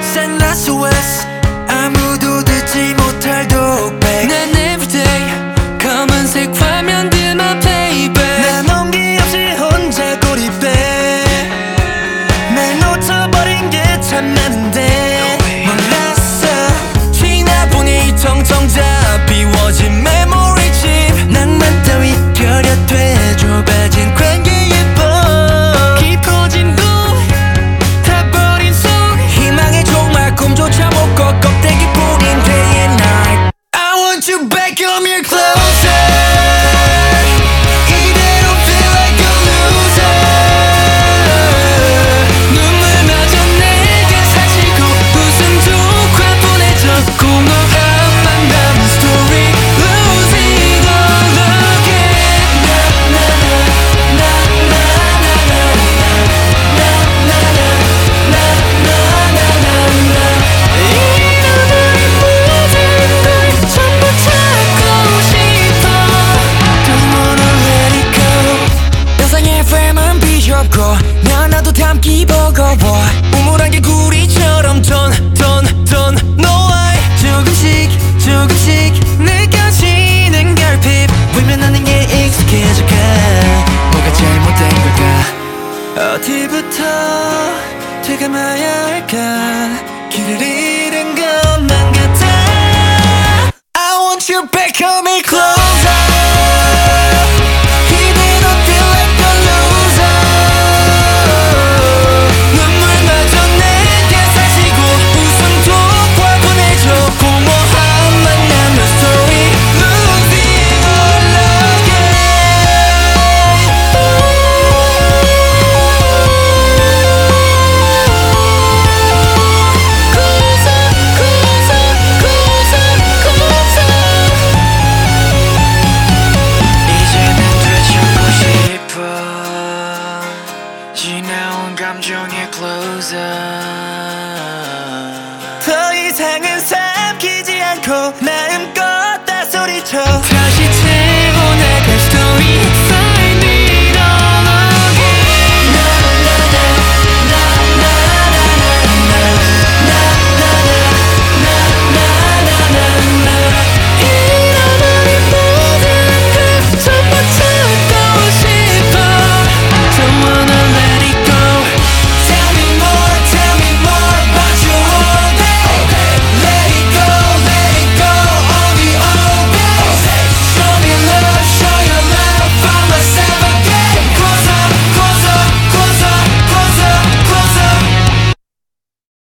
Send SOS 아무도 듣지 못할 독백 난 everyday 검은색 화면들만 playback 난 온기 없이 혼자 고립돼 날 놓쳐버린 게 참 많은데 몰랐어 지나보니 텅텅 다 비워진 메모리 칩 낭만 따위 결여돼 좁아진 관계의 법 깊어진 꿈 다 버린 손 희망의 종말 꿈조차 못 꿔 껍데기뿐인 day and night I want you back, come here closer 이대로 feel like a loser 눈물마저 내게 사지고 웃음도 과분해져 공허한 만남 story losing all again 이 너의 모든 걸 전부 찾고 싶어 Don't wanna let it go 영상의 프레임은 비좁고 난 나도 담기 버거워 우물한 개구리처럼 던 너와 조금씩 느껴지는 결핍 외면하는 게 익숙해져가 뭐가 잘못된 걸까 어디부터 되감아야 할까 길을 잃은 것만 같아 I want you back, come here closer 이대로 feel like a loser 눈물마저 내게 사지고 웃음도 과분해져 공허한 만남의 story losing all 이제는 되찾고 싶어 지나온 감정의 closer 더 이상은 삼키지 않고